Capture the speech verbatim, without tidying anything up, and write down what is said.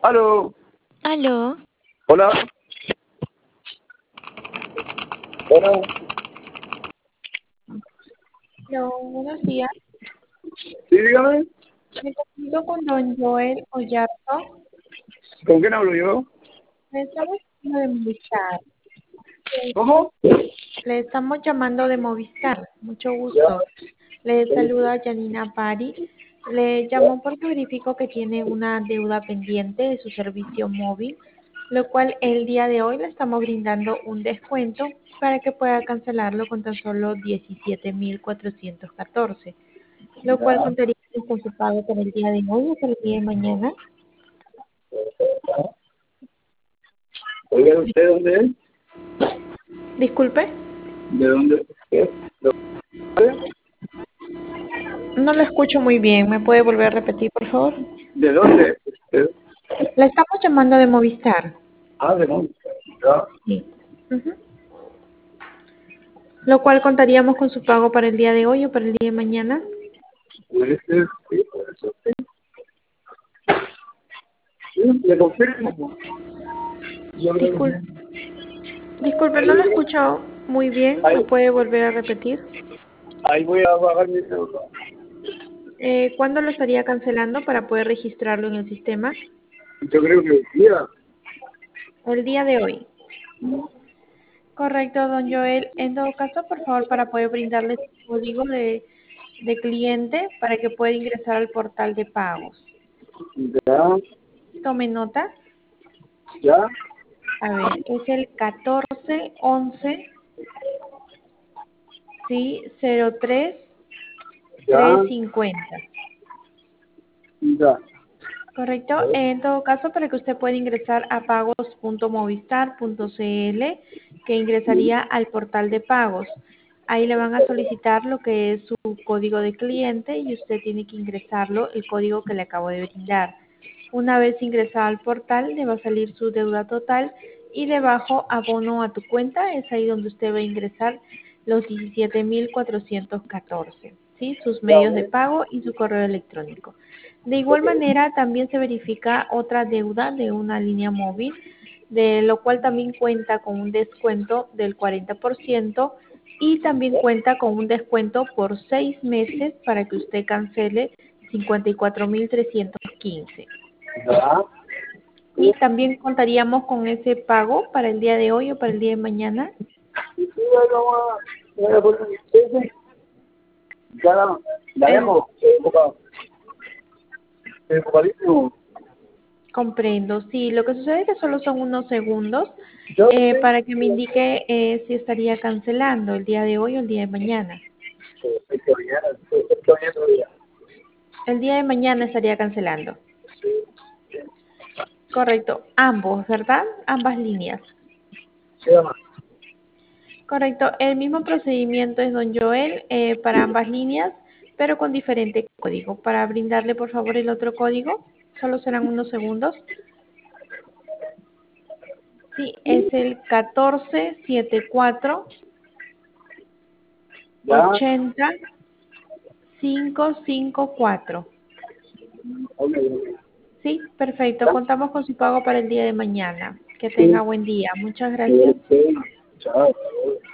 Aló, Aló, hola, hola, Hola, buenos días. sí, dígame, Me comunico con don Joel Ollarzo. ¿con quién hablo yo? Le estamos llamando de Movistar. ¿Cómo? Le estamos llamando de Movistar. Mucho Ya, gusto. Le saluda Janina Pari. Le llamo porque verifico que tiene una deuda pendiente de su servicio móvil, lo cual el día de hoy le estamos brindando un descuento para que pueda cancelarlo con tan solo diecisiete mil cuatrocientos catorce, lo cual ya, contaría con su pago para el día de hoy o para el día de mañana. oiga, ¿usted dónde es? Disculpe, ¿De dónde es? no lo escucho muy bien. ¿Me puede volver a repetir, por favor? ¿De dónde es usted? La estamos llamando de Movistar. Ah, de dónde, ya, Sí. Ujú. Lo cual contaríamos con su pago para el día de hoy o para el día de mañana. puede ser, sí, puede ser, sí, sí, le confirmo, yo creo que Disculpe, sí. disculpe, no lo escucho muy bien. ¿Me Ahí, puede volver a repetir? ahí voy a pagar mi deuda, Eh, ¿cuándo lo estaría cancelando para poder registrarlo en el sistema? yo creo que hoy día, El día de hoy. Correcto, don Joel. En todo caso, por favor, para poder brindarle su código de, de cliente para que pueda ingresar al portal de pagos. ya, Tome nota. ya, A ver, es el catorce once, sí, cero tres ya, trescientos cincuenta. ya, Correcto. En todo caso, para que usted pueda ingresar a pagos punto movistar punto cl, que ingresaría al portal de pagos. Ahí le van a solicitar lo que es su código de cliente y usted tiene que ingresarlo, el código que le acabo de brindar. Una vez ingresado al portal, le va a salir su deuda total y debajo abono a tu cuenta, es ahí donde usted va a ingresar los diecisiete mil cuatrocientos catorce, ¿sí? Sus ya, medios de pago y su correo electrónico. De igual ok, manera, también se verifica otra deuda de una línea móvil, de lo cual también cuenta con un descuento del cuarenta por ciento y también cuenta con un descuento por seis meses para que usted cancele cincuenta y cuatro mil trescientos quince. ya, Y también contaríamos con ese pago para el día de hoy o para el día de mañana. y sí, vamos a, voy a poner, sí, sí, ya la, la El, dejo, estoy ocupado, estoy ocupadísimo. comprendo, sí, lo que sucede es que solo son unos segundos Yo eh, tengo para que me indique eh, si estaría cancelando el día de hoy o el día de mañana. que que mañana, estoy oyendo ya. El día de mañana estaría cancelando. Correcto, ambos, ¿verdad? Ambas líneas. ¿Qué más? Correcto, el mismo procedimiento es, don Joel, eh, para ambas líneas, pero con diferente código. Para brindarle, por favor, el otro código, solo serán unos segundos. Sí, es el catorce setenta y cuatro Ya, ochenta quinientos cincuenta y cuatro. ok, Sí, perfecto. ya, Contamos con su pago para el día de mañana. Que tenga sí, buen día. Muchas gracias. sí, sí, chao.